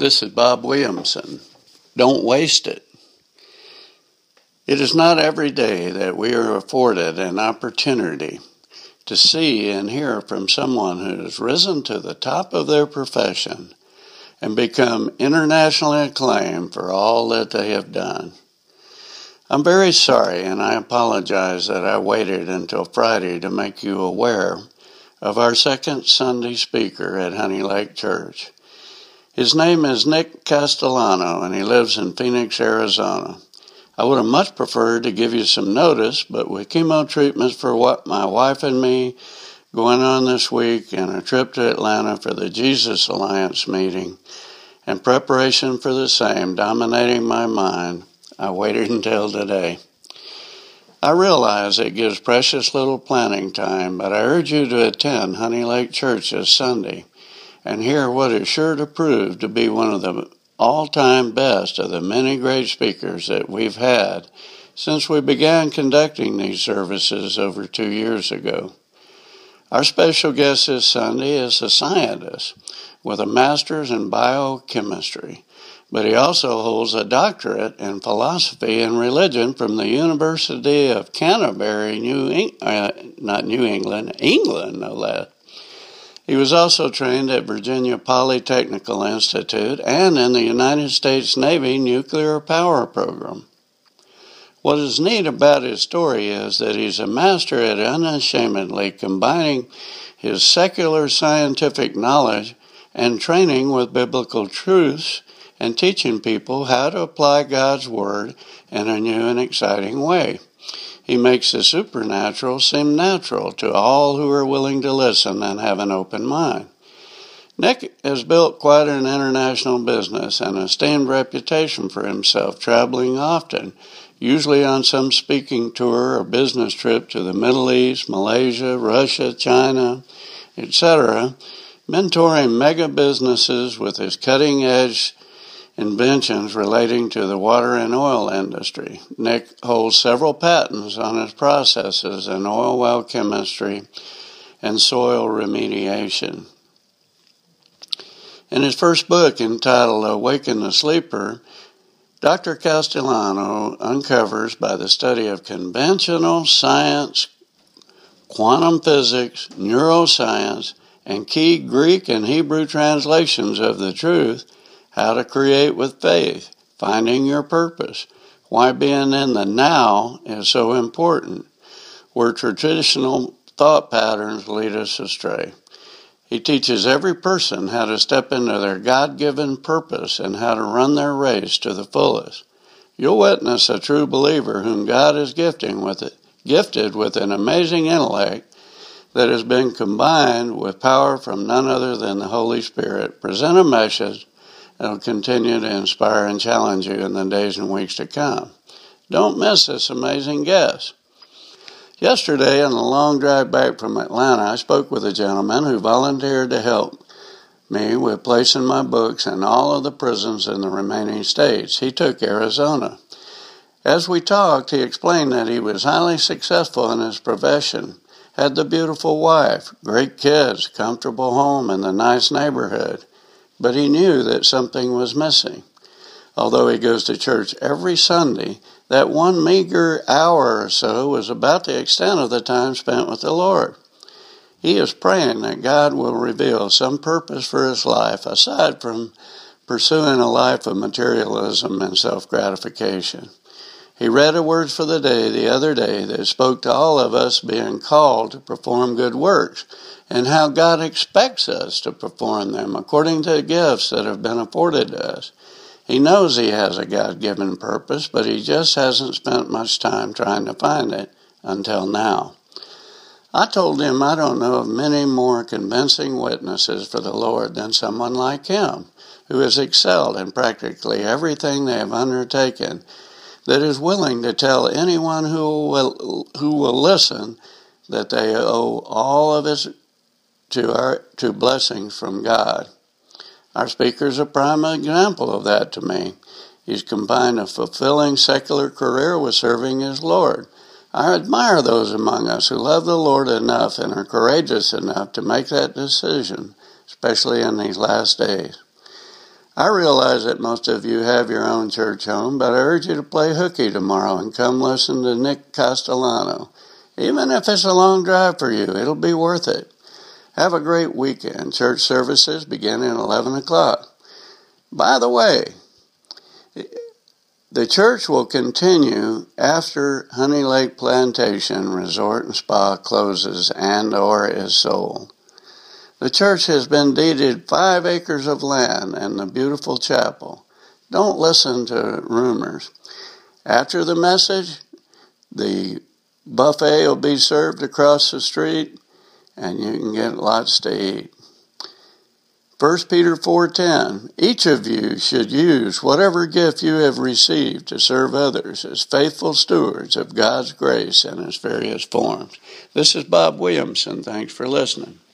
This is Bob Williamson. Don't waste it. It is not every day that we are afforded an opportunity to see and hear from someone who has risen to the top of their profession and become internationally acclaimed for all that they have done. I'm very sorry, and I apologize that I waited until Friday to make you aware of our second Sunday speaker at Honey Lake Church. His name is Nick Castellano, and he lives in Phoenix, Arizona. I would have much preferred to give you some notice, but with chemo treatments for what my wife and me going on this week and a trip to Atlanta for the Jesus Alliance meeting and preparation for the same dominating my mind, I waited until today. I realize it gives precious little planning time, but I urge you to attend Honey Lake Church this Sunday and hear what is sure to prove to be one of the all-time best of the many great speakers that we've had since we began conducting these services over 2 years ago. Our special guest this Sunday is a scientist with a master's in biochemistry, but he also holds a doctorate in philosophy and religion from the University of Canterbury, England, no less. He was also trained at Virginia Polytechnical Institute and in the United States Navy Nuclear Power Program. What is neat about his story is that he's a master at unashamedly combining his secular scientific knowledge and training with biblical truths and teaching people how to apply God's Word in a new and exciting way. He makes the supernatural seem natural to all who are willing to listen and have an open mind. Nick has built quite an international business and a esteemed reputation for himself, traveling often, usually on some speaking tour or business trip to the Middle East, Malaysia, Russia, China, etc., mentoring mega businesses with his cutting-edge inventions relating to the water and oil industry. Nick holds several patents on his processes in oil well chemistry and soil remediation. In his first book entitled Awaken the Sleeper, Dr. Castellano uncovers by the study of conventional science, quantum physics, neuroscience, and key Greek and Hebrew translations of the truth how to create with faith, finding your purpose, why being in the now is so important, where traditional thought patterns lead us astray. He teaches every person how to step into their God-given purpose and how to run their race to the fullest. You'll witness a true believer whom God is gifted with an amazing intellect that has been combined with power from none other than the Holy Spirit. Present a message that will continue to inspire and challenge you in the days and weeks to come. Don't miss this amazing guest. Yesterday, on the long drive back from Atlanta, I spoke with a gentleman who volunteered to help me with placing my books in all of the prisons in the remaining states. He took Arizona. As we talked, he explained that he was highly successful in his profession, had the beautiful wife, great kids, comfortable home, and a nice neighborhood. But he knew that something was missing. Although he goes to church every Sunday, that one meager hour or so was about the extent of the time spent with the Lord. He is praying that God will reveal some purpose for his life aside from pursuing a life of materialism and self-gratification. He read a Word for the Day the other day that spoke to all of us being called to perform good works and how God expects us to perform them according to the gifts that have been afforded to us. He knows he has a God-given purpose, but he just hasn't spent much time trying to find it until now. I told him I don't know of many more convincing witnesses for the Lord than someone like him, who has excelled in practically everything they have undertaken, that is willing to tell anyone who will listen that they owe all of it to blessings from God. Our speaker is a prime example of that to me. He's combined a fulfilling secular career with serving his Lord. I admire those among us who love the Lord enough and are courageous enough to make that decision, especially in these last days. I realize that most of you have your own church home, but I urge you to play hooky tomorrow and come listen to Nick Castellano. Even if it's a long drive for you, it'll be worth it. Have a great weekend. Church services begin at 11 o'clock. By the way, the church will continue after Honey Lake Plantation Resort and Spa closes and/or is sold. The church has been deeded 5 acres of land and the beautiful chapel. Don't listen to rumors. After the message, the buffet will be served across the street, and you can get lots to eat. 1 Peter 4:10, each of you should use whatever gift you have received to serve others as faithful stewards of God's grace in its various forms. This is Bob Williamson. Thanks for listening.